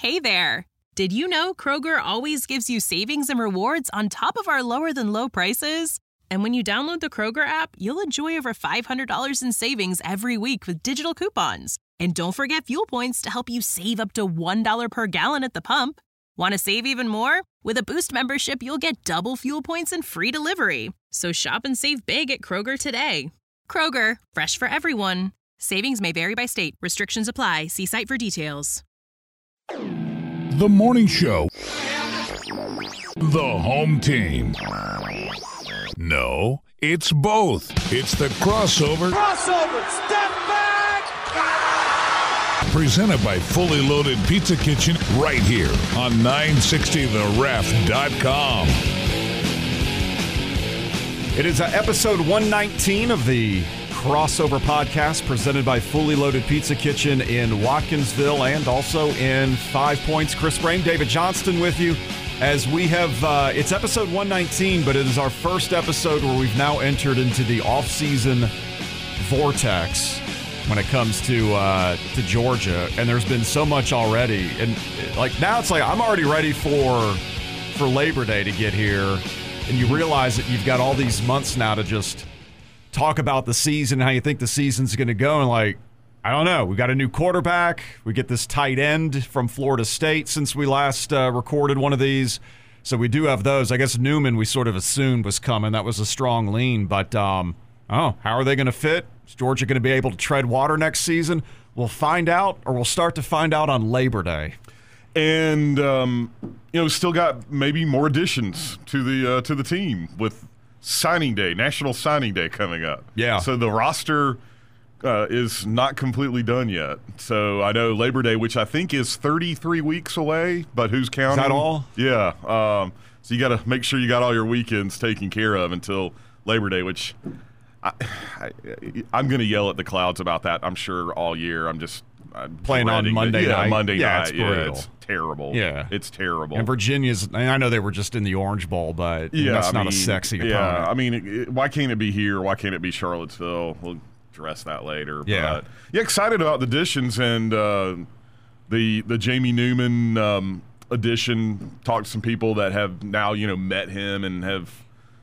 Hey there! Did you know Kroger always gives you savings and rewards on top of our lower-than-low prices? And when you download the Kroger app, you'll enjoy over $500 in savings every week with digital coupons. And don't forget fuel points to help you save up to $1 per gallon at the pump. Want to save even more? With a Boost membership, you'll get double fuel points and free delivery. So shop and save big at Kroger today. Kroger, fresh for everyone. Savings may vary by state. Restrictions apply. See site for details. The morning show. The home team. No, it's both. It's the crossover. Crossover, step back! Presented by Fully Loaded Pizza Kitchen right here on 960theref.com. It is episode 119 of the Crossover Podcast presented by Fully Loaded Pizza Kitchen in Watkinsville and also in 5 Points. Chris Brame, David Johnston with you as we have, it's episode 119, but it is our first episode where we've now entered into the off-season vortex when it comes to Georgia, and there's been so much already. And like now it's like I'm already ready for Labor Day to get here, and you realize that you've got all these months now to just talk about the season, how you think the season's going to go, and like, I don't know. We got a new quarterback. We get this tight end from Florida State since we last recorded one of these. So we do have those. I guess Newman we sort of assumed was coming. That was a strong lean. But, how are they going to fit? Is Georgia going to be able to tread water next season? We'll find out, or we'll start to find out on Labor Day. And, still got maybe more additions to the team with Signing Day, National Signing Day coming up. Yeah. So the roster is not completely done yet. So I know Labor Day, which I think is 33 weeks away, but who's counting? Is that all? Yeah. So you got to make sure you got all your weekends taken care of until Labor Day, which I'm going to yell at the clouds about that, I'm sure, all year. I'm playing on Monday night. Monday night. It's brutal. Yeah, it's terrible. Yeah. It's terrible. And Virginia's, I know they were just in the Orange Bowl, but that's not a sexy opponent. Yeah, I mean, why can't it be here? Why can't it be Charlottesville? We'll address that later. Yeah. But, excited about the additions and the Jamie Newman addition. Talked to some people that have now, met him and have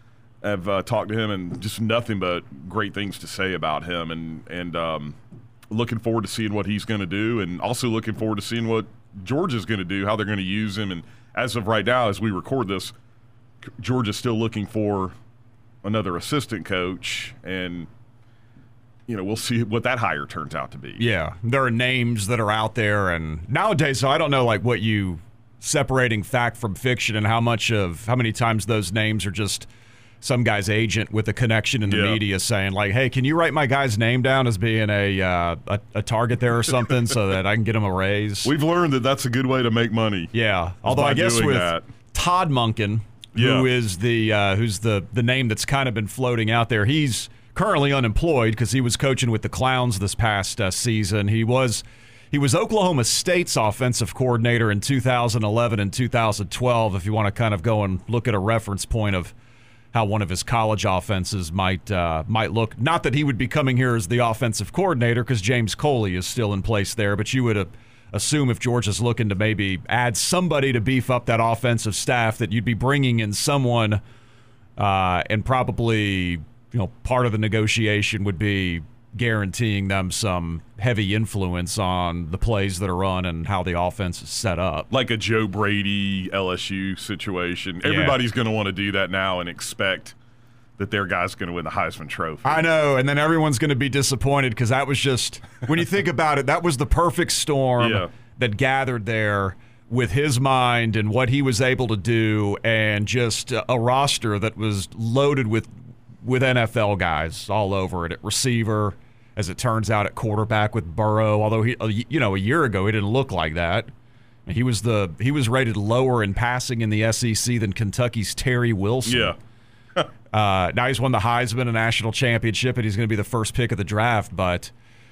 talked to him, and just nothing but great things to say about him. And looking forward to seeing what he's going to do, and also looking forward to seeing what Georgia's going to do, how they're going to use him. And as of right now, as we record this, Georgia's still looking for another assistant coach, and we'll see what that hire turns out to be. Yeah, there are names that are out there, and nowadays, so I don't know what you separating fact from fiction, and how many times those names are just some guy's agent with a connection in the media saying, like, hey, can you write my guy's name down as being a target there or something so that I can get him a raise? We've learned that that's a good way to make money. Yeah. Although I guess with Todd Monken, who is who's the name that's kind of been floating out there, he's currently unemployed because he was coaching with the Clowns this past season. He was Oklahoma State's offensive coordinator in 2011 and 2012, if you want to kind of go and look at a reference point of how one of his college offenses might look. Not that he would be coming here as the offensive coordinator, because James Coley is still in place there, but you would assume if Georgia's looking to maybe add somebody to beef up that offensive staff, that you'd be bringing in someone, and probably part of the negotiation would be guaranteeing them some heavy influence on the plays that are run and how the offense is set up. Like a Joe Brady LSU situation. Yeah. Everybody's going to want to do that now and expect that their guy's going to win the Heisman Trophy. I know, and then everyone's going to be disappointed because that was just, when you think about it, that was the perfect storm that gathered there with his mind and what he was able to do, and just a roster that was loaded with NFL guys all over it, at receiver, as it turns out, at quarterback with Burrow. Although a year ago he didn't look like that. He was rated lower in passing in the SEC than Kentucky's Terry Wilson. Yeah. Now he's won the Heisman, a national championship, and he's going to be the first pick of the draft. But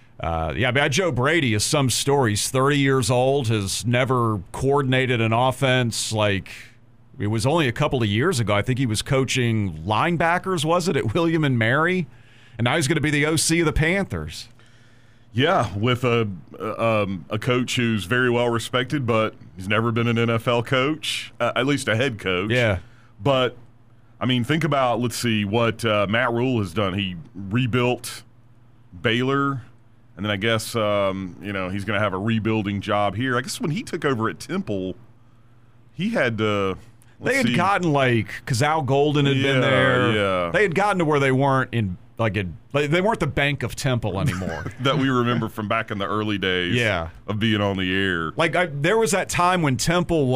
Joe Brady is some story. He's 30 years old, has never coordinated an offense. Like, it was only a couple of years ago, I think he was coaching linebackers, was it, at William and Mary? And now he's going to be the OC of the Panthers. Yeah, with a coach who's very well respected, but he's never been an NFL coach, at least a head coach. Yeah. But, I mean, think about, let's see, what Matt Rule has done. He rebuilt Baylor, and then I guess, he's going to have a rebuilding job here. I guess when he took over at Temple, he had to – They had gotten, because Al Golden had been there. Yeah. They had gotten to where they weren't they weren't the Bank of Temple anymore. that we remember from back in the early days of being on the air. There was that time when Temple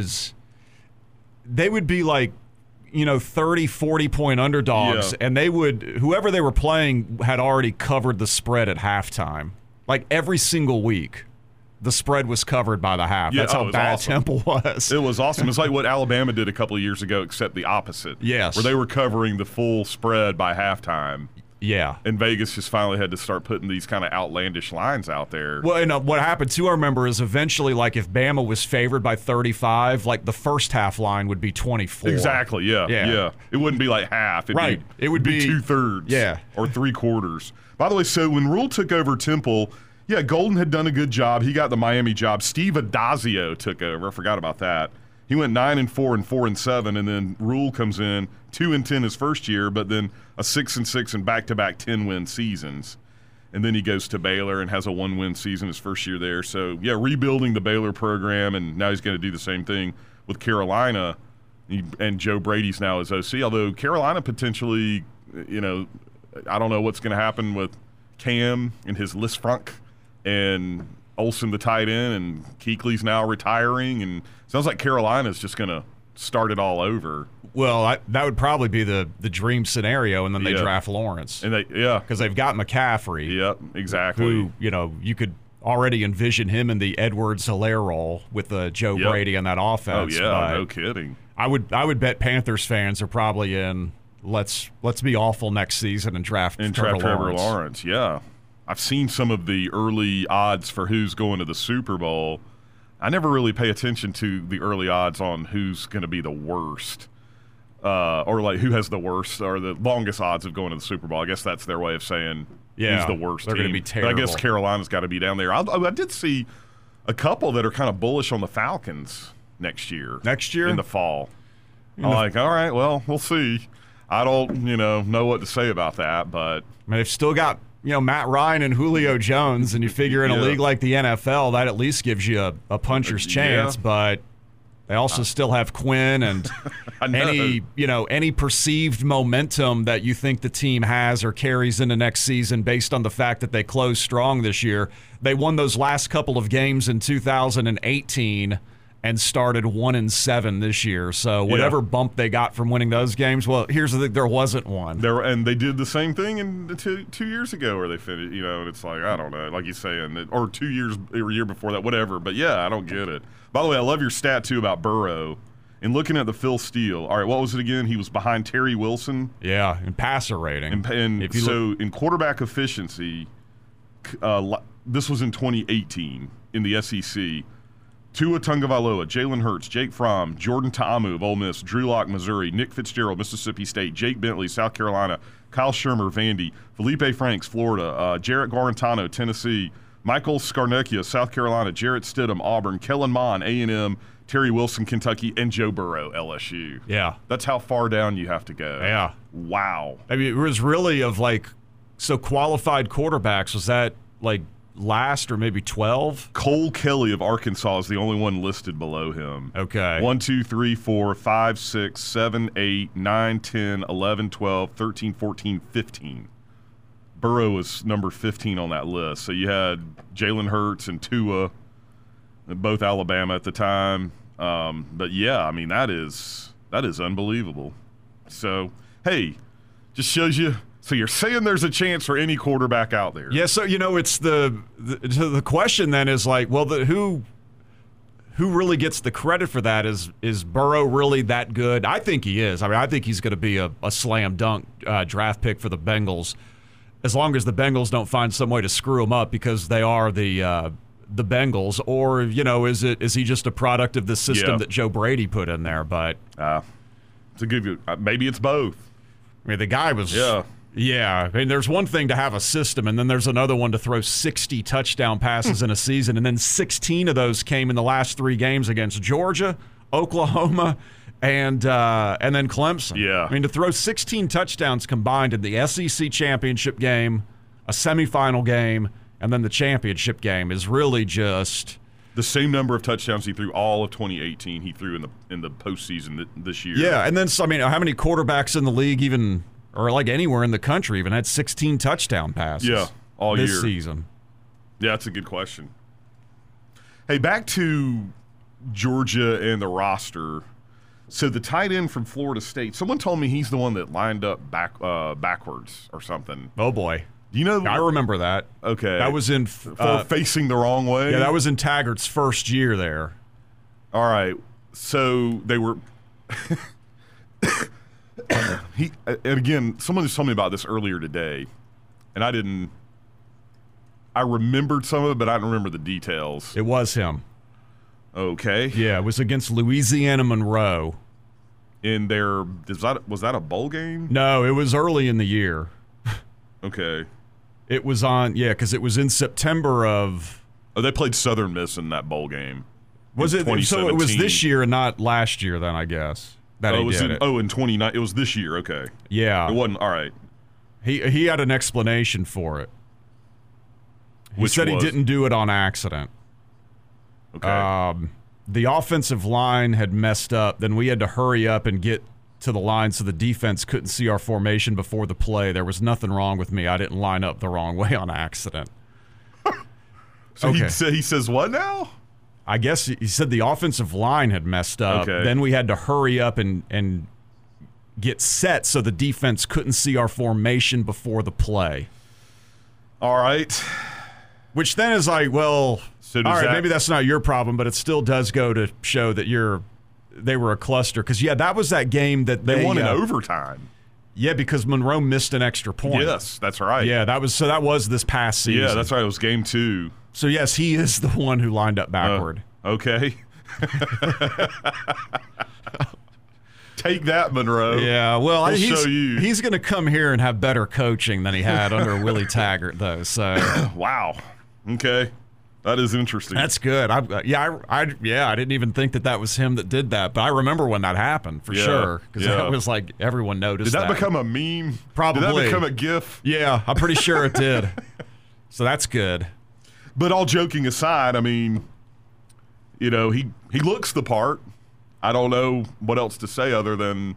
they would be 30, 40-point underdogs, and whoever they were playing had already covered the spread at halftime. Every single week, the spread was covered by the half. That's how bad awesome. Temple was. It was awesome. It's like what Alabama did a couple of years ago, except the opposite. Yes. Where they were covering the full spread by halftime. Yeah. And Vegas just finally had to start putting these kind of outlandish lines out there. Well, and what happened, too, I remember, is eventually, if Bama was favored by 35, the first half line would be 24. Exactly, yeah. It wouldn't be half. It would be 2/3 or 3/4. By the way, so when Rule took over Temple, Golden had done a good job. He got the Miami job. Steve Adazio took over. I forgot about that. He went 9-4 and 4-7, and then Rule comes in 2-10 his first year, but then a 6-6 and back-to-back 10-win seasons. And then he goes to Baylor and has a 1-win season his first year there. So, rebuilding the Baylor program, and now he's going to do the same thing with Carolina. And Joe Brady's now his OC, although Carolina potentially, I don't know what's going to happen with Cam and his Lisfranc and Olsen the tight end, and Kuechly's now retiring, and sounds like Carolina's just going to start it all over. Well, that would probably be the dream scenario, and then they draft Lawrence. And because they've got McCaffrey. Yep, exactly. Who, you could already envision him in the Edwards-Helaire role with Joe Brady in that offense. Oh, yeah, no kidding. I would bet Panthers fans are probably in let's be awful next season and draft Trevor Lawrence. Yeah. I've seen some of the early odds for who's going to the Super Bowl. I never really pay attention to the early odds on who's going to be the worst, or who has the worst or the longest odds of going to the Super Bowl. I guess that's their way of saying who's the worst they're team. Going to be terrible. But I guess Carolina's got to be down there. I did see a couple that are kind of bullish on the Falcons next year? In the fall. I'm like, all right, well, we'll see. I don't, know what to say about that, but I mean, they've still got, Matt Ryan and Julio Jones, and you figure in a league like the NFL, that at least gives you a puncher's chance, but they also still have Quinn and any perceived momentum that you think the team has or carries into next season based on the fact that they closed strong this year. They won those last couple of games in 2018 and started 1-7 this year. So whatever bump they got from winning those games, well, here's the thing, there wasn't one. And they did the same thing in 2 years ago where they finished, and it's like, I don't know, like you're saying, or 2 years or a year before that, whatever. But, I don't get it. By the way, I love your stat, too, about Burrow. And looking at the Phil Steele, all right, what was it again? He was behind Terry Wilson. Yeah, in passer rating. In quarterback efficiency, this was in 2018 in the SEC. Tua Tagovailoa, Jalen Hurts, Jake Fromm, Jordan Ta'amu of Ole Miss, Drew Lock, Missouri, Nick Fitzgerald, Mississippi State, Jake Bentley, South Carolina, Kyle Shermer, Vandy, Felipe Franks, Florida, Jarrett Guarantano, Tennessee, Michael Scarnecchia, South Carolina, Jarrett Stidham, Auburn, Kellen Mond, A&M, Terry Wilson, Kentucky, and Joe Burrow, LSU. Yeah. That's how far down you have to go. Yeah. Wow. I mean, it was really so qualified quarterbacks, was that last or maybe 12? Cole Kelly of Arkansas is the only one listed below him. Okay. 1, 2, 3, 4, 5, 6, 7, 8, 9, 10, 11, 12, 13, 14, 15. Burrow was number 15 on that list. So you had Jalen Hurts and Tua, both Alabama at the time. But I mean, that is unbelievable. So, hey, just shows you. So you're saying there's a chance for any quarterback out there? Yeah. So it's the question then is who really gets the credit for that? Is Burrow really that good? I think he is. I mean, I think he's going to be a slam dunk draft pick for the Bengals, as long as the Bengals don't find some way to screw him up because they are the Bengals, or is he just a product of the system that Joe Brady put in there? But it's a good. Maybe it's both. I mean, the guy was Yeah, I mean, there's one thing to have a system, and then there's another one to throw 60 touchdown passes in a season, and then 16 of those came in the last 3 games against Georgia, Oklahoma, and then Clemson. Yeah. I mean, to throw 16 touchdowns combined in the SEC championship game, a semifinal game, and then the championship game is really just the same number of touchdowns he threw all of 2018 he threw in the postseason this year. Yeah, and then I mean, how many quarterbacks in the league even, or like anywhere in the country, even had 16 touchdown passes? Yeah, all year this season. Yeah, that's a good question. Hey, back to Georgia and the roster. So the tight end from Florida State, someone told me he's the one that lined up backwards or something. Oh boy. Do you know? I remember that. Okay. That was in for facing the wrong way. Yeah, that was in Taggart's first year there. All right. So they were and again, someone just told me about this earlier today, and I remembered some of it, but I don't remember the details. It was him. Okay. Yeah, it was against Louisiana Monroe. In their was that a bowl game? No, it was early in the year. Okay. It was because it was in September of. Oh, they played Southern Miss in that bowl game. Was it? So it was this year and not last year, then I guess. That he did it. In 29. It was this year. Okay. Yeah. It wasn't all right. He had an explanation for it. He said he didn't do it on accident. Okay. The offensive line had messed up. Then we had to hurry up and get to the line so the defense couldn't see our formation before the play. There was nothing wrong with me. I didn't line up the wrong way on accident. So okay. He says what now? I guess he said the offensive line had messed up. Okay. Then we had to hurry up and get set so the defense couldn't see our formation before the play. All right. Which then is like, well, so all right, maybe that's not your problem, but it still does go to show that they were a cluster. Because, yeah, that was that game that they won in overtime. Yeah, because Monroe missed an extra point. Yes, that's right. Yeah, that was this past season. Yeah, that's right. It was game 2. So, yes, he is the one who lined up backward. Okay. Take that, Monroe. Yeah, well, he's going to come here and have better coaching than he had under Willie Taggart, though. So, wow. Okay. That is interesting. That's good. I didn't even think that was him that did that, but I remember when that happened for sure because that was like everyone noticed. Did that become a meme? Probably. Did that become a GIF? Yeah, I'm pretty sure it did. So that's good. But all joking aside, I mean, he looks the part. I don't know what else to say other than,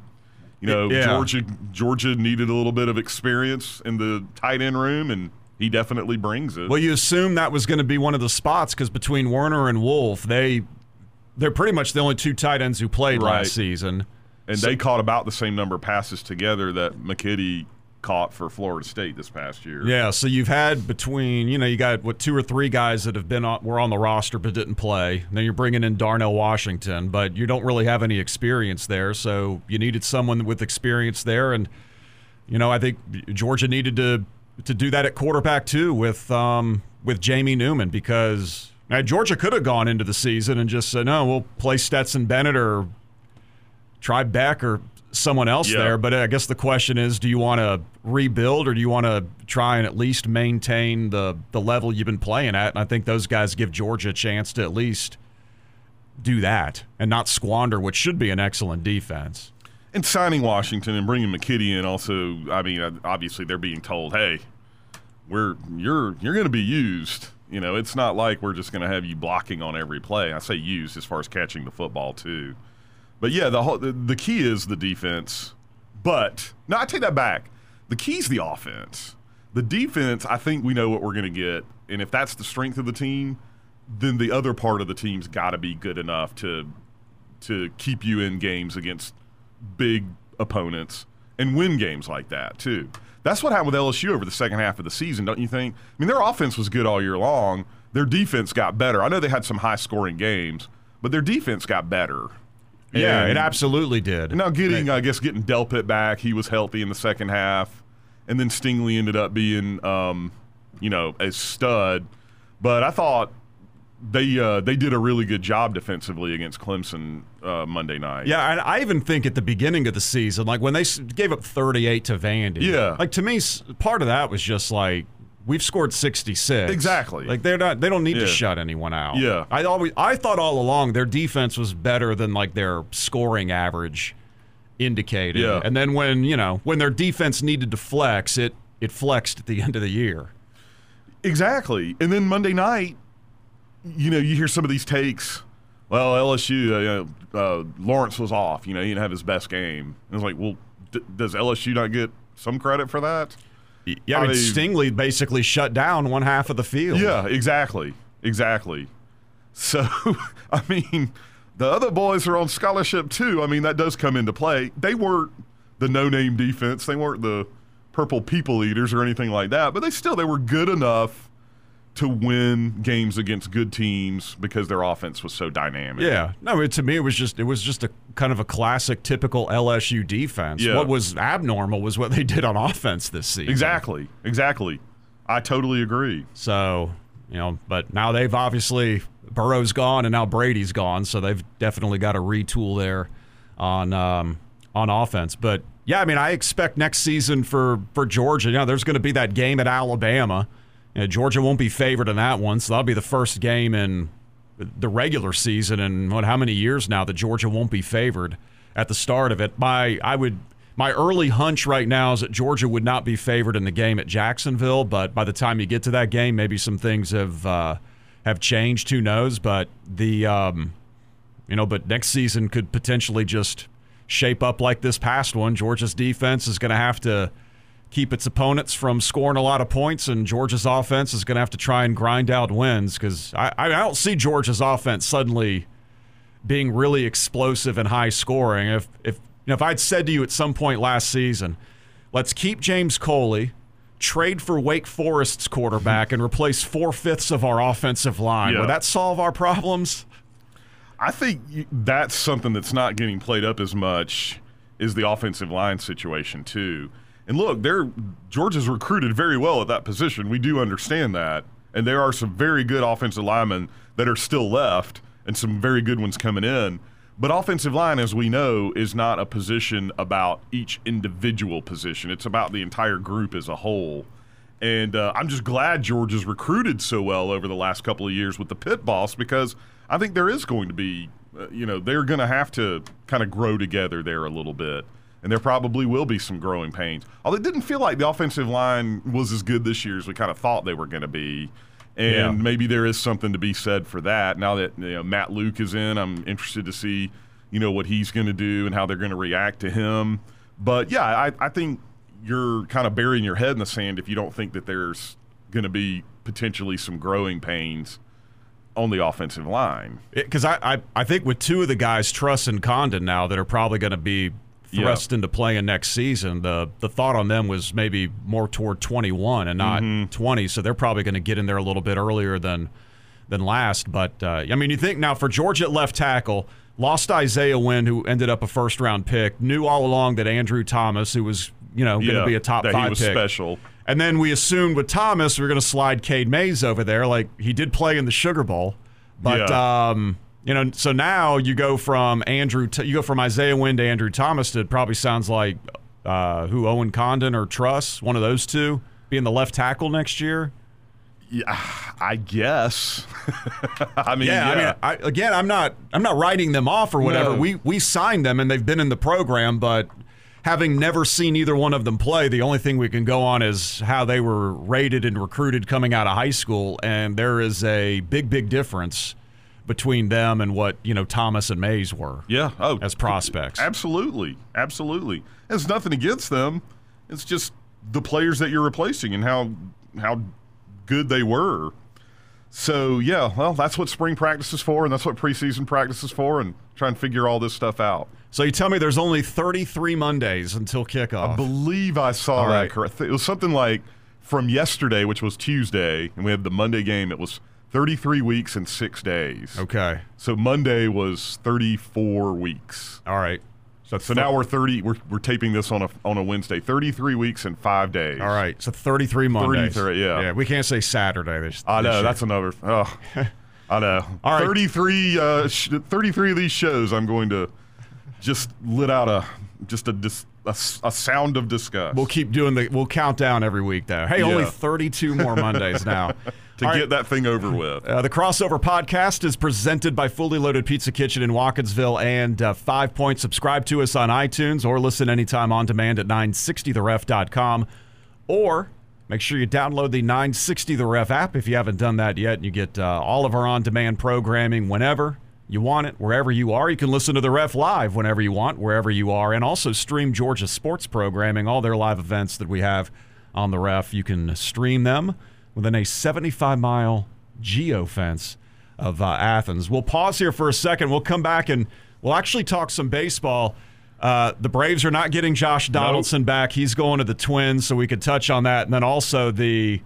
Georgia needed a little bit of experience in the tight end room, and he definitely brings it. Well, you assume that was going to be one of the spots because between Werner and Wolf, they're pretty much the only 2 tight ends who played last season. And they caught about the same number of passes together that McKitty caught for Florida State this past year. Yeah, so you've had between, you got 2 or 3 guys that were on the roster but didn't play. And then you're bringing in Darnell Washington, but you don't really have any experience there. So you needed someone with experience there. And, I think Georgia needed to do that at quarterback too with Jamie Newman because Georgia could have gone into the season and just said, no, we'll play Stetson Bennett or try Beck or someone else there. But I guess the question is, do you want to rebuild or do you want to try and at least maintain the level you've been playing at? And I think those guys give Georgia a chance to at least do that and not squander what should be an excellent defense. And signing Washington and bringing McKitty in also, I mean, obviously they're being told, hey, you're going to be used. It's not like we're just going to have you blocking on every play. I say used as far as catching the football too. But yeah, the key is the defense. But no, I take that back. The key is the offense. The defense, I think we know what we're going to get. And if that's the strength of the team, then the other part of the team's got to be good enough to keep you in games against big opponents and win games like that too. That's what happened with LSU over the second half of the season, don't you think? I mean, their offense was good all year long. Their defense got better. I know they had some high-scoring games, but their defense got better. Yeah, it absolutely did. Now getting Delpit back, he was healthy in the second half, and then Stingley ended up being, a stud. But I thought they did a really good job defensively against Clemson Monday night. Yeah, and I even think at the beginning of the season, like when they gave up 38 to Vandy, like to me, part of that was just like we've scored 66. Exactly. Like they don't need to shut anyone out. Yeah. I thought all along their defense was better than like their scoring average indicated. Yeah. And then when their defense needed to flex, it flexed at the end of the year. Exactly. And then Monday night, you hear some of these takes. Well, LSU, Lawrence was off. He didn't have his best game. And it's like, well, does LSU not get some credit for that? Yeah, I mean, Stingley basically shut down one half of the field. Yeah, exactly. So, I mean, the other boys are on scholarship too. I mean, that does come into play. They weren't the no-name defense. They weren't the purple people eaters or anything like that, but they were good enough to win games against good teams because their offense was so dynamic. Yeah. No, to me it was just a kind of a classic typical LSU defense. Yeah. What was abnormal was what they did on offense this season. Exactly. I totally agree. So, but now they've obviously Burrow's gone and now Brady's gone, so they've definitely got to retool there on offense. But yeah, I mean, I expect next season for Georgia, there's going to be that game at Alabama. Georgia won't be favored in that one, so that'll be the first game in the regular season in how many years now that Georgia won't be favored at the start of it. My early hunch right now is that Georgia would not be favored in the game at Jacksonville, but by the time you get to that game, maybe some things have changed. Who knows? But but next season could potentially just shape up like this past one. Georgia's defense is going to have to keep its opponents from scoring a lot of points, and Georgia's offense is going to have to try and grind out wins because I don't see Georgia's offense suddenly being really explosive and high scoring. If I'd said to you at some point last season, let's keep James Coley, trade for Wake Forest's quarterback, and replace 4/5 of our offensive line, would that solve our problems? I think that's something that's not getting played up as much is the offensive line situation too. And look, Georgia's recruited very well at that position. We do understand that. And there are some very good offensive linemen that are still left and some very good ones coming in. But offensive line, as we know, is not a position about each individual position. It's about the entire group as a whole. And I'm just glad Georgia's recruited so well over the last couple of years with the pit boss because I think there is going to be, they're going to have to kind of grow together there a little bit. And there probably will be some growing pains. Although it didn't feel like the offensive line was as good this year as we kind of thought they were going to be. And maybe there is something to be said for that. Now that Matt Luke is in, I'm interested to see, what he's going to do and how they're going to react to him. But, yeah, I think you're kind of burying your head in the sand if you don't think that there's going to be potentially some growing pains on the offensive line. Because I think with two of the guys, Truss and Condon now, that are probably going to be thrust into playing next season, the thought on them was maybe more toward 21 and not 20, so they're probably going to get in there a little bit earlier than last. But, you think now for Georgia at left tackle, lost Isaiah Wynn, who ended up a first-round pick, knew all along that Andrew Thomas, who was going to be a top 5 pick. He was special. And then we assumed with Thomas we were going to slide Cade Mays over there. Like, he did play in the Sugar Bowl. But, so now you go from Isaiah Wynn to Andrew Thomas. It probably sounds like Owen Condon or Truss, one of those two, being the left tackle next year. Yeah, I guess. I'm not writing them off or whatever. No. We signed them and they've been in the program, but having never seen either one of them play, the only thing we can go on is how they were rated and recruited coming out of high school, and there is a big difference between them and what Thomas and Mays were. Yeah, as prospects. Absolutely. It's nothing against them. It's just the players that you're replacing and how good they were. So yeah, well, that's what spring practice is for, and that's what preseason practice is for, and try and figure all this stuff out. So you tell me there's only 33 Mondays until kickoff. I believe I saw that correct. It was something like from yesterday, which was Tuesday, and we had the Monday game. It was 33 weeks and 6 days. Okay. So Monday was 34 weeks. All right. So now we're taping this on a Wednesday. 33 weeks and 5 days. All right. So 33 Mondays. 33, yeah. Yeah, we can't say Saturday. I know, that's another. Oh. I know. All right. 33 of these shows, I'm going to just let out a sound of disgust. We'll keep doing we'll count down every week, though. Hey, only 32 more Mondays now. to get that thing over with. The Crossover Podcast is presented by Fully Loaded Pizza Kitchen in Watkinsville and 5 Point. Subscribe to us on iTunes or listen anytime on demand at 960theref.com. Or make sure you download the 960 The Ref app if you haven't done that yet. You get all of our on-demand programming whenever you want it, wherever you are. You can listen to The Ref live whenever you want, wherever you are, and also stream Georgia sports programming, all their live events that we have on The Ref. You can stream them within a 75-mile geofence of Athens. We'll pause here for a second. We'll come back and we'll actually talk some baseball. The Braves are not getting Josh Donaldson back. He's going to the Twins, so we could touch on that. And then also the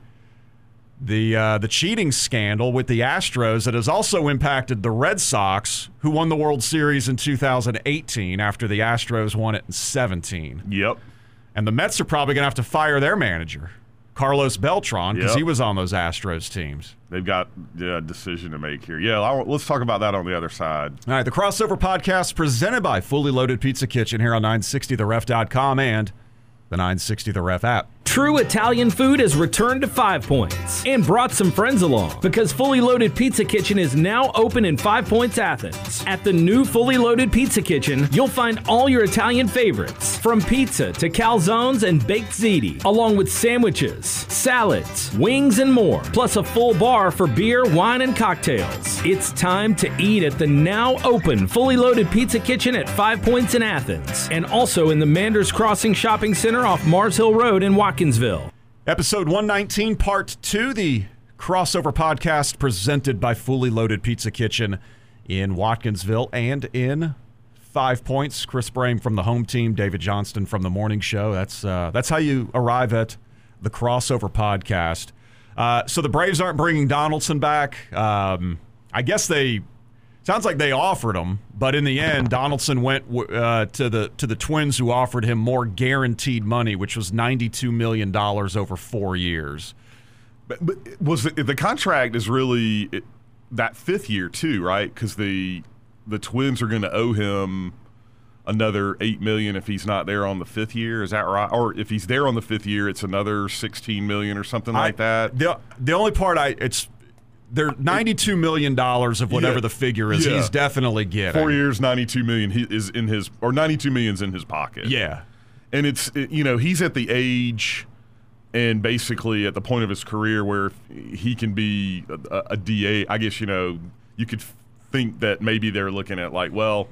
cheating scandal with the Astros that has also impacted the Red Sox, who won the World Series in 2018 after the Astros won it in 17. Yep. And the Mets are probably going to have to fire their manager, Carlos Beltran, because he was on those Astros teams. They've got a decision to make here. Yeah, let's talk about that on the other side. All right, the Crossover Podcast presented by Fully Loaded Pizza Kitchen here on 960theref.com and the 960 The Ref app. True Italian food has returned to 5 Points and brought some friends along because Fully Loaded Pizza Kitchen is now open in 5 Points, Athens. At the new Fully Loaded Pizza Kitchen, you'll find all your Italian favorites, from pizza to calzones and baked ziti, along with sandwiches, salads, wings, and more, plus a full bar for beer, wine, and cocktails. It's time to eat at the now open Fully Loaded Pizza Kitchen at 5 Points in Athens, and also in the Manders Crossing Shopping Center off Mars Hill Road in Watkinsville. Episode 119, Part 2, the Crossover Podcast presented by Fully Loaded Pizza Kitchen in Watkinsville and in 5 Points. Chris Brame from the home team, David Johnston from the morning show. That's how you arrive at the Crossover Podcast. So the Braves aren't bringing Donaldson back. I guess sounds like they offered him, but in the end, Donaldson went to the Twins, who offered him more guaranteed money, which was $92 million over 4 years. But was the contract is really that fifth year too, right? Because the Twins are going to owe him another $8 million if he's not there on the fifth year. Is that right? Or if he's there on the fifth year, it's another $16 million or something like that. The only part they're $92 million of whatever the figure is. He's definitely getting 4 years, $92 million. He is in his, or $92 million's in his pocket. Yeah, and he's at the age and basically at the point of his career where he can be a DA. I guess you could think that maybe they're looking at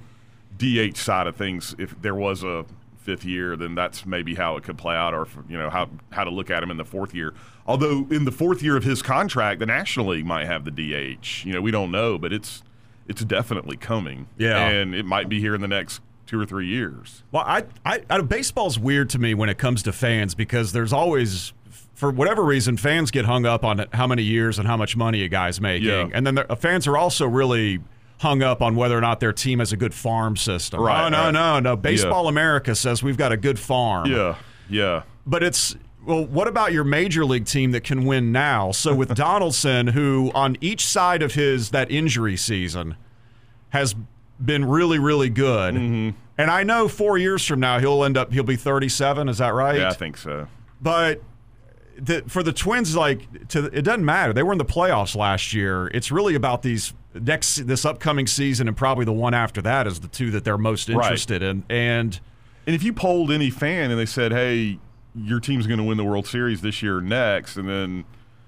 DH side of things. If there was a fifth year, then that's maybe how it could play out, or how to look at him in the fourth year. Although in the fourth year of his contract, the National League might have the DH. We don't know, but it's definitely coming. Yeah, and it might be here in the next 2 or 3 years. Well, baseball's weird to me when it comes to fans, because there's always, for whatever reason, fans get hung up on how many years and how much money a guy's making, and then fans are also really hung up on whether or not their team has a good farm system. Right, no. Baseball America says we've got a good farm. Yeah. But what about your major league team that can win now? So with Donaldson, who on each side of that injury season has been really, really good. Mm-hmm. And I know 4 years from now he'll be 37. Is that right? Yeah, I think so. But for the Twins, it doesn't matter. They were in the playoffs last year. It's really about this upcoming season and probably the one after that is the two that they're most interested in. And if you polled any fan and they said, "Hey, your team's going to win the World Series this year or next," and then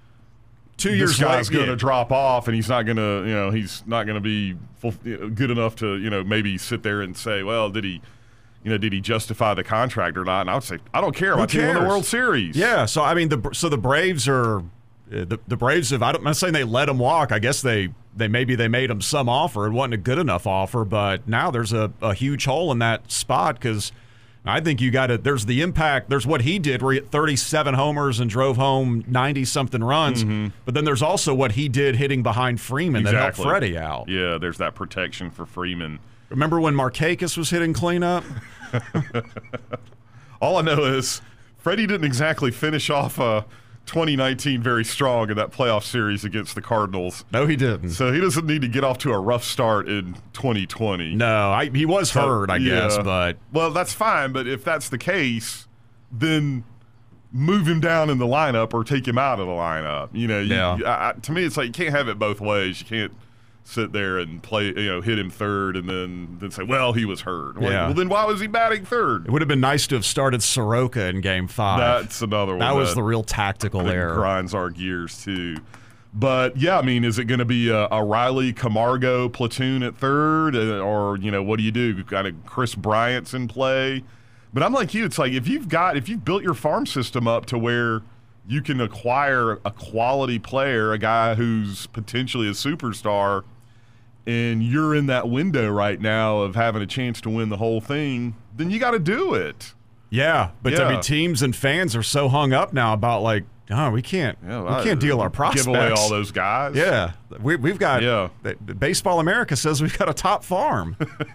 2 years this guy's going to drop off and he's not going to be good enough to maybe sit there and say, "Well, did he justify the contract or not?" And I would say, I don't care. My team won the World Series. Yeah. So I mean, the Braves are the Braves have. I'm not saying they let him walk. I guess they made him some offer. It wasn't a good enough offer, but now there's a huge hole in that spot, because I think there's the impact. There's what he did, where he hit 37 homers and drove home 90-something runs. Mm-hmm. But then there's also what he did hitting behind Freeman that helped Freddie out. Yeah, there's that protection for Freeman. Remember when Markakis was hitting cleanup? All I know is Freddie didn't exactly finish off 2019 very strong in that playoff series against the Cardinals. No, he didn't. So he doesn't need to get off to a rough start in 2020. No, he was hurt, I guess, but well, that's fine. But if that's the case, then move him down in the lineup or take him out of the lineup. To me, it's like you can't have it both ways. You can't sit there and play, hit him third and then say, well, he was hurt. Well, then why was he batting third? It would have been nice to have started Soroka in Game 5. That's another one. That was the real tactical error. Grinds our gears, too. But, yeah, I mean, is it going to be a Riley Camargo platoon at third? Or, what do you do? Kind of Chris Bryant's in play? But I'm like you. It's like if you've built your farm system up to where you can acquire a quality player, a guy who's potentially a superstar, and you're in that window right now of having a chance to win the whole thing, then you got to do it. Yeah, but I mean, teams and fans are so hung up now about we can't deal our prospects. Give away all those guys. Yeah, we've got. Baseball America says we've got a top farm.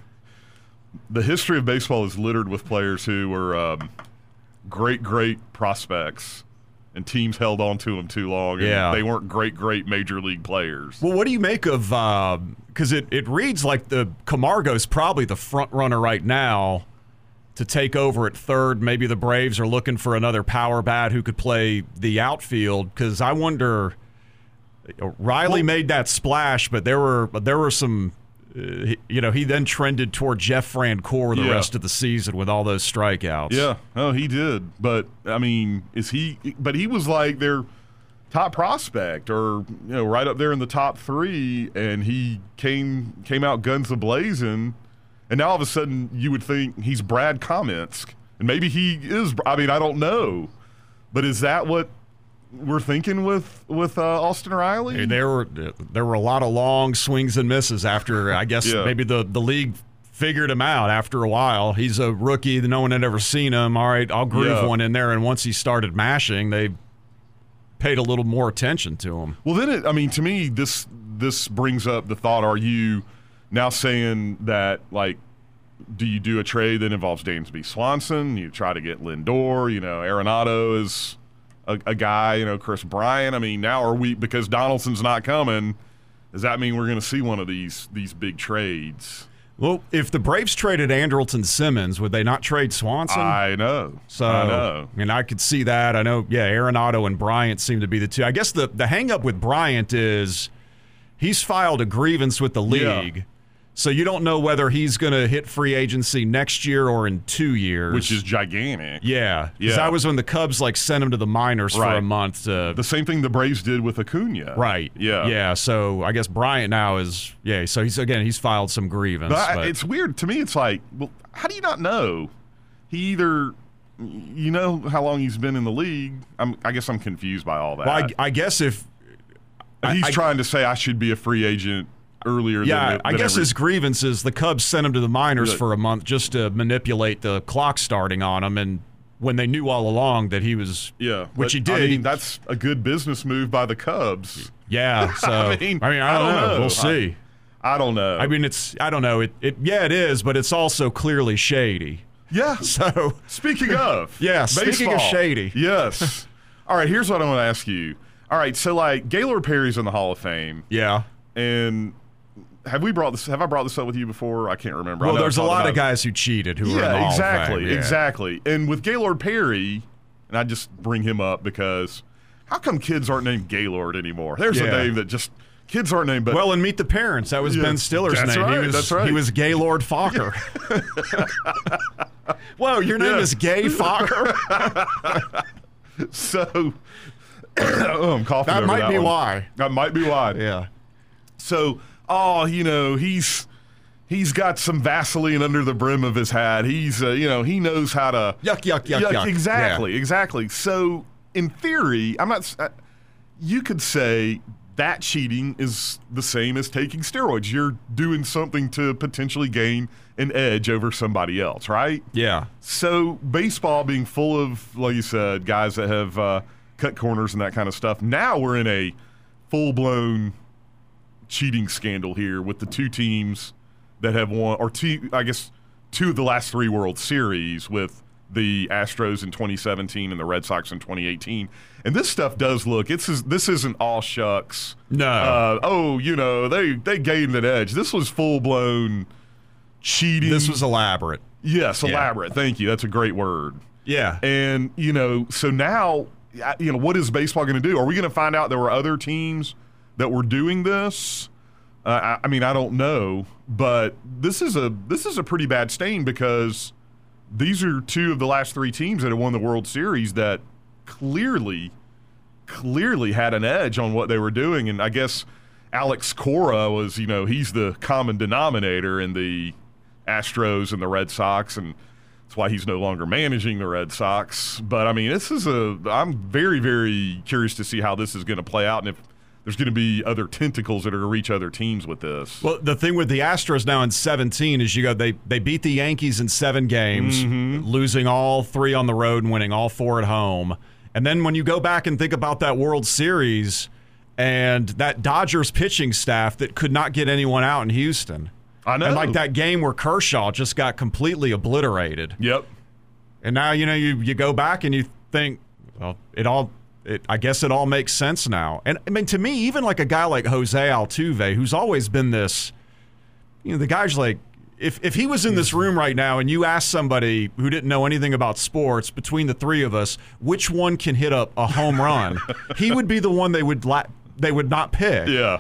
The history of baseball is littered with players who were great prospects, and teams held on to them too long. And they weren't great major league players. Well, what do you make of because it reads like the Camargo's probably the front runner right now to take over at third. Maybe the Braves are looking for another power bat who could play the outfield, because I wonder, Riley made that splash, but there were some he then trended toward Jeff Francoeur the rest of the season with all those strikeouts. Yeah, he did. But I mean, but he was like their top prospect, or right up there in the top 3, and he came out guns a-blazing, and now all of a sudden you would think he's Brad Kamensk, and maybe he is. I mean, I don't know, but is that what we're thinking with Austin Riley? There were a lot of long swings and misses after, I guess, maybe the league figured him out after a while. He's a rookie. No one had ever seen him. All right, I'll groove one in there. And once he started mashing, they paid a little more attention to him. Well, then, to me, this brings up the thought, are you now saying that, do you do a trade that involves Dansby Swanson? You try to get Lindor, Arenado is a guy, Chris Bryant. I mean, now are we, because Donaldson's not coming, does that mean we're going to see one of these big trades? Well, if the Braves traded Andrelton Simmons, would they not trade Swanson? I know. And I could see that. I know, Arenado and Bryant seem to be the two. I guess the hang-up with Bryant is he's filed a grievance with the league. Yeah. So you don't know whether he's going to hit free agency next year or in 2 years. Which is gigantic. Yeah. Because that was when the Cubs sent him to the minors for a month. The same thing the Braves did with Acuna. Right. Yeah. Yeah. So I guess Bryant now is, so he's filed some grievance. But it's weird. To me, it's like, well, how do you not know? He either, how long he's been in the league. I guess I'm confused by all that. Well, I guess if. He's trying to say I should be a free agent earlier. I guess his grievance is the Cubs sent him to the minors for a month just to manipulate the clock starting on him, and when they knew all along that he was, which he did. I mean, that's a good business move by the Cubs. Yeah, so I don't know. We'll see. I don't know. I mean, I don't know. It is, but it's also clearly shady. Yeah. So speaking of, speaking of shady, yes. All right, here's what I want to ask you. All right, so Gaylord Perry's in the Hall of Fame. Yeah. And have I brought this up with you before? I can't remember. Well, there's a lot of guys who cheated who are in the Hall of Fame. Exactly. And with Gaylord Perry, and I just bring him up because how come kids aren't named Gaylord anymore? There's a name that just kids aren't named. But and Meet the Parents. That was Ben Stiller's name. Right, that's right. He was Gaylord Fokker. Whoa, your name is Gay Fokker? So I'm coughing. That might be one. why. That might be why. Yeah. So, he's got some Vaseline under the brim of his hat. He's, he knows how to yuck. Exactly. So, in theory, you could say that cheating is the same as taking steroids. You're doing something to potentially gain an edge over somebody else, right? Yeah. So, baseball being full of, like you said, guys that have cut corners and that kind of stuff. Now we're in a full-blown cheating scandal here with the two teams that have won, or two of the last 3 World Series, with the Astros in 2017 and the Red Sox in 2018. And this stuff does look, this isn't all shucks. No. They gained an edge. This was full-blown cheating. This was elaborate. Yes, elaborate. Yeah. Thank you. That's a great word. Yeah. And, so now, what is baseball going to do? Are we going to find out there were other teams that were doing this? I don't know. But this is a pretty bad stain because these are two of the last three teams that have won the World Series that clearly had an edge on what they were doing. And I guess Alex Cora was, he's the common denominator in the Astros and the Red Sox, and that's why he's no longer managing the Red Sox. But, I'm very, very curious to see how this is going to play out and if there's going to be other tentacles that are going to reach other teams with this. Well, the thing with the Astros now in 17 is they beat the Yankees in 7 games, losing all 3 on the road and winning all 4 at home. And then when you go back and think about that World Series and that Dodgers pitching staff that could not get anyone out in Houston. I know. And like that game where Kershaw just got completely obliterated. Yep. And now, you go back and you think, well, I guess it all makes sense now. And, to me, even like a guy like Jose Altuve, who's always been this, the guy's like, if he was in this room right now and you asked somebody who didn't know anything about sports, between the 3 of us, which one can hit a home run, he would be the one they would not pick. Yeah.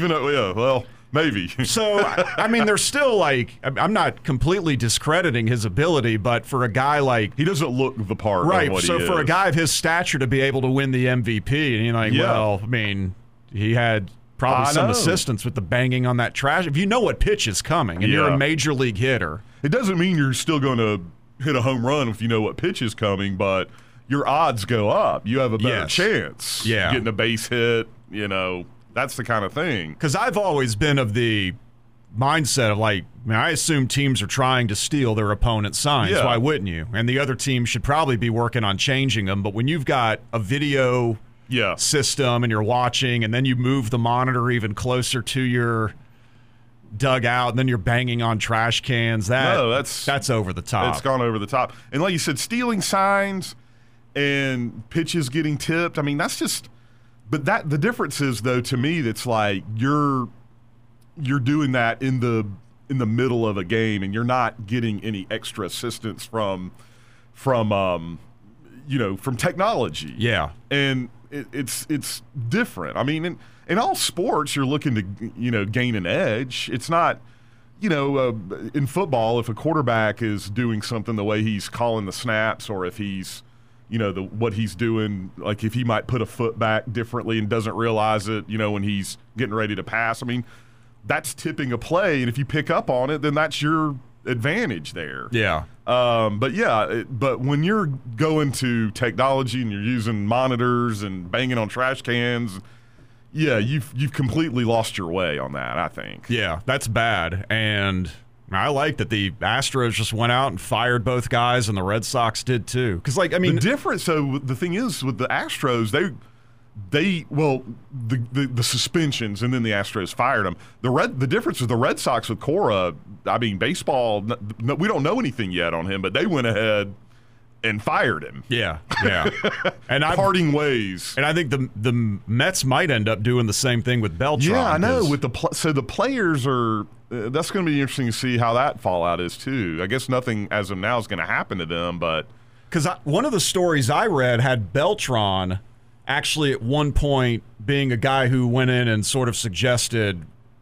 Maybe. So, there's still I'm not completely discrediting his ability, but for a guy like... He doesn't look the part right, of what so he is. For a guy of his stature to be able to win the MVP, and he had probably some assistance with the banging on that trash. If you know what pitch is coming and you're a major league hitter... It doesn't mean you're still going to hit a home run if you know what pitch is coming, but your odds go up. You have a better chance getting a base hit, That's the kind of thing. Because I've always been of the mindset of I assume teams are trying to steal their opponent's signs. Yeah. Why wouldn't you? And the other team should probably be working on changing them. But when you've got a video system and you're watching and then you move the monitor even closer to your dugout and then you're banging on trash cans, that's over the top. It's gone over the top. And like you said, stealing signs and pitches getting tipped, that's just... But the difference is, though, to me, that's like you're doing that in the middle of a game, and you're not getting any extra assistance from technology. Yeah, and it's different. In all sports, you're looking to gain an edge. It's not in football, if a quarterback is doing something the way he's calling the snaps, or if he's what he's doing, like if he might put a foot back differently and doesn't realize it, when he's getting ready to pass. That's tipping a play, and if you pick up on it, then that's your advantage there. Yeah. But when you're going to technology and you're using monitors and banging on trash cans, you've completely lost your way on that, I think. Yeah, that's bad. And I like that the Astros just went out and fired both guys, and the Red Sox did too. Because, the difference. So the thing is, with the Astros, the suspensions, and then the Astros fired them. The difference is the Red Sox with Cora. Baseball. We don't know anything yet on him, but they went ahead and fired him. Yeah. And parting ways. And I think the Mets might end up doing the same thing with Beltran. Yeah, I know. So the players are. That's going to be interesting to see how that fallout is too. I guess nothing as of now is going to happen to them, but because one of the stories I read had Beltran actually at one point being a guy who went in and sort of suggested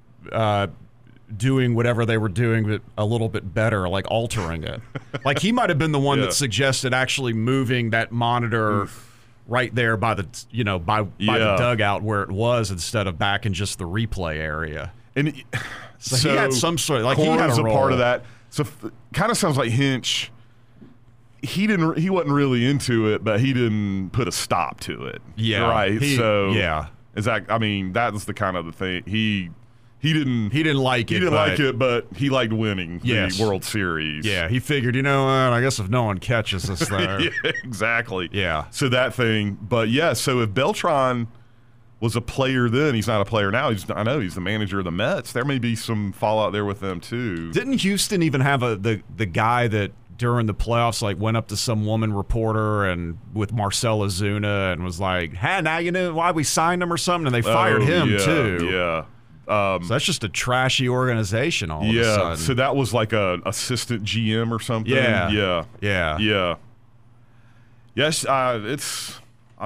doing whatever they were doing, but a little bit better, like altering it. Like he might have been the one that suggested actually moving that monitor right there by the by the dugout where it was instead of back in just the replay area. And so he had some sort of, he had a role. Part of that. So kind of sounds like Hinch. He wasn't really into it, but he didn't put a stop to it. Yeah, right. Is that? That was the kind of the thing. He didn't like it. He didn't like it, but he liked winning the World Series. Yeah, he figured, I guess if no one catches us there. Yeah, exactly. Yeah. So that thing, but so if Beltran was a player then, he's not a player now. I know he's the manager of the Mets. There may be some fallout there with them too. Didn't Houston even have the guy that during the playoffs, like went up to some woman reporter and with Marcell Ozuna and was like, "Hey, now you know why we signed him or something," and they fired him too. Yeah. So that's just a trashy organization all of a sudden. So that was like a assistant GM or something. Yeah. Yes, it's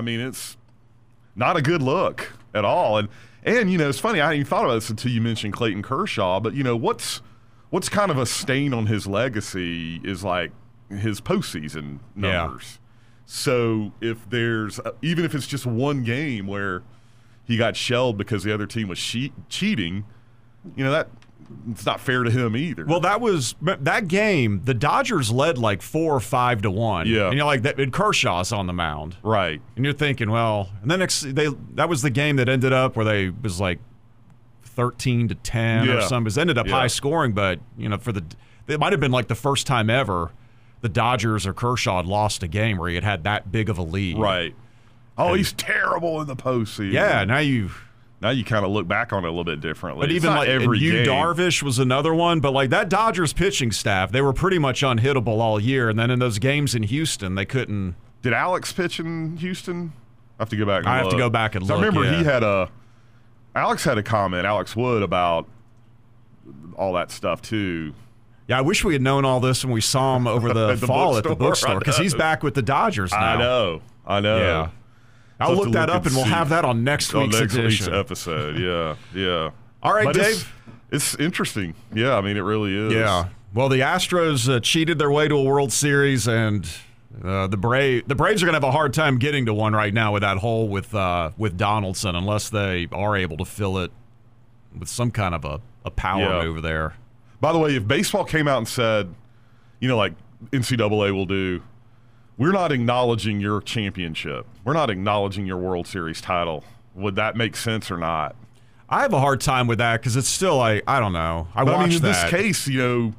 not a good look at all. And it's funny, I hadn't even thought about this until you mentioned Clayton Kershaw. But what's kind of a stain on his legacy is like his postseason numbers. So if there's even if it's just one game where he got shelled because the other team was cheating, that it's not fair to him either. Well, that game, the Dodgers led like 4 or 5 to 1. Yeah. And you're like, and Kershaw's on the mound. Right. And you're thinking, well, and then that was the game that ended up where they was like 13 to 10 or something. It ended up high scoring, but it might have been like the first time ever the Dodgers or Kershaw had lost a game where he had that big of a lead. Right. Oh, he's terrible in the postseason. Yeah, now you kind of look back on it a little bit differently. But even like every game. Darvish was another one. But like that Dodgers pitching staff, they were pretty much unhittable all year. And then in those games in Houston, they couldn't. Did Alex pitch in Houston? I have to go back and look. I have to go back and look. I remember Alex had a comment, Alex Wood, about all that stuff too. Yeah, I wish we had known all this when we saw him over the fall at the bookstore, because he's back with the Dodgers now. I know. Yeah. I'll look that up, and we'll have that on next week's edition. Episode. Yeah. All right, but Dave. It's interesting. Yeah, I mean, it really is. Yeah. Well, the Astros cheated their way to a World Series, and the Braves are going to have a hard time getting to one right now with that hole with Donaldson, unless they are able to fill it with some kind of a power move there. By the way, if baseball came out and said, like NCAA will do, we're not acknowledging your championship, we're not acknowledging your World Series title, would that make sense or not? I have a hard time with that because it's still like, I don't know. I mean, in this case, you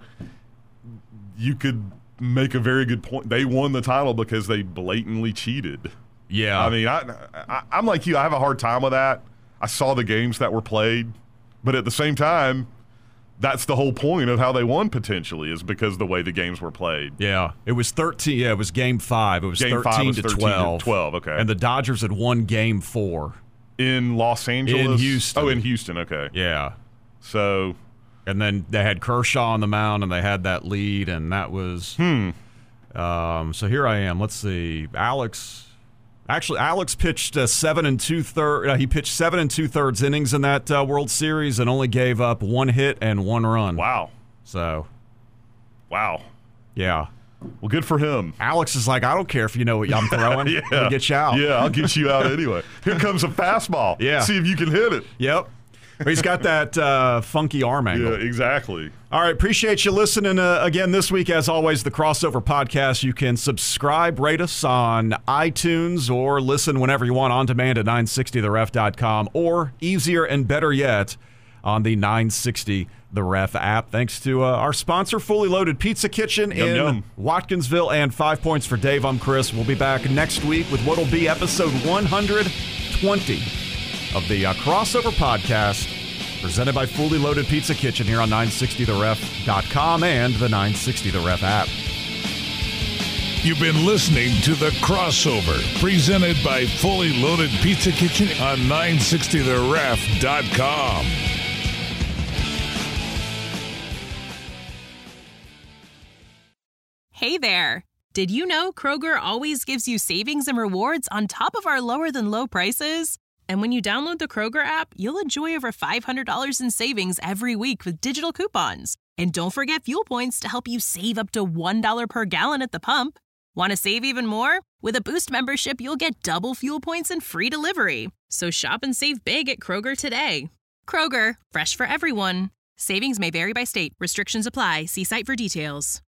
could make a very good point. They won the title because they blatantly cheated. Yeah. I mean, I'm like you. I have a hard time with that. I saw the games that were played, but at the same time, that's the whole point of how they won potentially, is because the way the games were played. Yeah. It was 13. Yeah, it was game 5. It was game 13 to 12. 12, okay. And the Dodgers had won game 4. In Los Angeles? In Houston. Oh, in Houston, okay. Yeah. So. And then they had Kershaw on the mound, and they had that lead, and that was. So here I am. Let's see. Alex pitched 7 2/3. He pitched 7 2/3 innings in that World Series and only gave up 1 hit and 1 run. Wow. So. Wow. Yeah. Well, good for him. Alex is like, I don't care if you know what I'm throwing. I'm going to get you out. Yeah, I'll get you out anyway. Here comes a fastball. Yeah. See if you can hit it. Yep. He's got that funky arm angle. Yeah, exactly. All right, appreciate you listening again this week. As always, the Crossover Podcast. You can subscribe, rate us on iTunes, or listen whenever you want on demand at 960theref.com, or easier and better yet, on the 960 The Ref app. Thanks to our sponsor, Fully Loaded Pizza Kitchen in Watkinsville. And 5 Points for Dave. I'm Chris. We'll be back next week with what will be episode 120 of the Crossover Podcast, presented by Fully Loaded Pizza Kitchen here on 960theref.com and the 960 The Ref app. You've been listening to The Crossover, presented by Fully Loaded Pizza Kitchen on 960theref.com. Hey there! Did you know Kroger always gives you savings and rewards on top of our lower-than-low prices? And when you download the Kroger app, you'll enjoy over $500 in savings every week with digital coupons. And don't forget fuel points to help you save up to $1 per gallon at the pump. Want to save even more? With a Boost membership, you'll get double fuel points and free delivery. So shop and save big at Kroger today. Kroger, fresh for everyone. Savings may vary by state. Restrictions apply. See site for details.